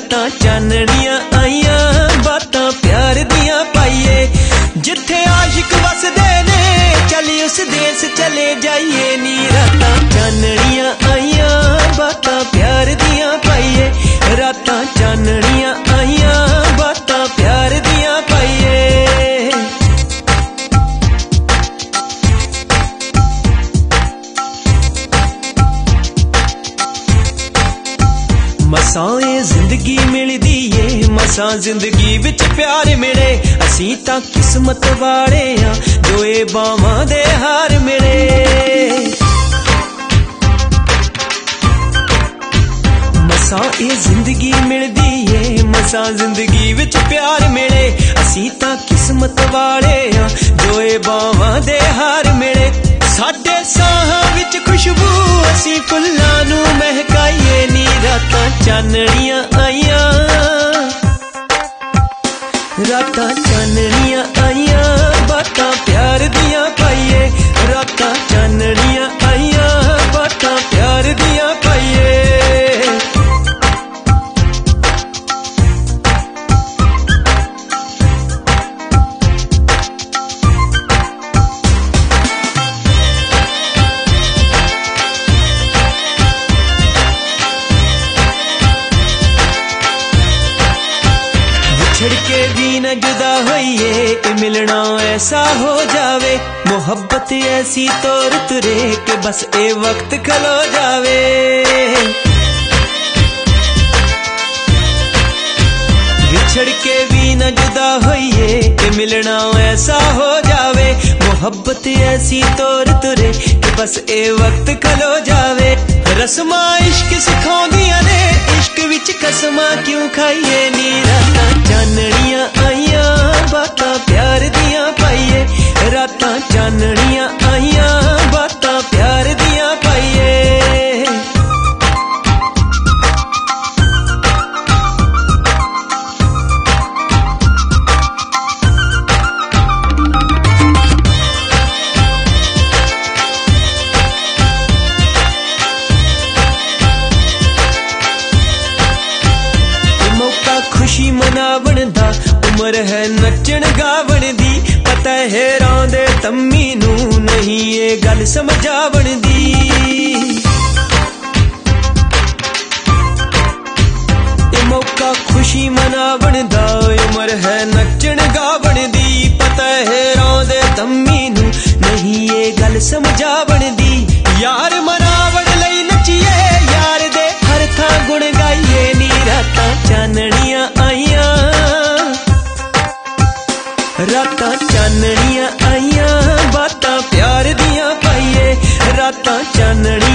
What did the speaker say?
रातां चानणियां आईयां बातां प्यार दियां पाइए जिथे आशिक वसदे ने चल उस देश चले जाइए नी रातां चानणियां आईयां बातां प्यार दियां पाइए रातां चानणियां आईयां बातां प्यार दियां पाइए मसां जिंदगी मिलदी है मसां जिंदगी विच प्यार मिले असीं तां किस्मत वाले हां जो ए बावां दे हार मिले मसां जिंदगी मिलदी है मसां जिंदगी विच प्यार मिले असीं तां किस्मत वाले हां जो ए बावां दे हार मिले साडे साहां विच खुशबू असीं फुल्लां नूं महकाइए नी रातां चानणियां आईयां रातां चानणियां आईयां बातां प्यार दियां पाइए रातां चानणियां आईयां बातां प्यार दियां पाइए छिड़के भी न जुदा होइए मिलना ऐसा हो जावे मोहब्बत ऐसी तौर तुरे के बस ए वक्त खलो जावे बिछड़ के भी न जुदा होइए मिलना ऐसा हो जावे मोहब्बत ऐसी तौर तुरे के बस ए वक्त खलो जावे रस्मां इश्क सिखाउंदियां ने इश्क विच कसमां क्यों खाइए नी रातां चानणियां आईयां बातां प्यार दियां पाइए रातां चानणियां आईयां बातां प्यार दियां पाइए खुशी मनावण दा उम्र है नचण गावण दी पता है रांदे तम्मी नू नहीं ये गल समझावण दी ये मौका खुशी मनावण दा उम्र है नचण गावण दी पता है रांदे तम्मी नू नहीं ये गल समझावण दी यार मनावण लई नचिए यार दे हर थां गुण गाइए नी रातां चानणियां आईयां रातां चानणियां आईयां बातां प्यार दियां पाइए रातां चानणियां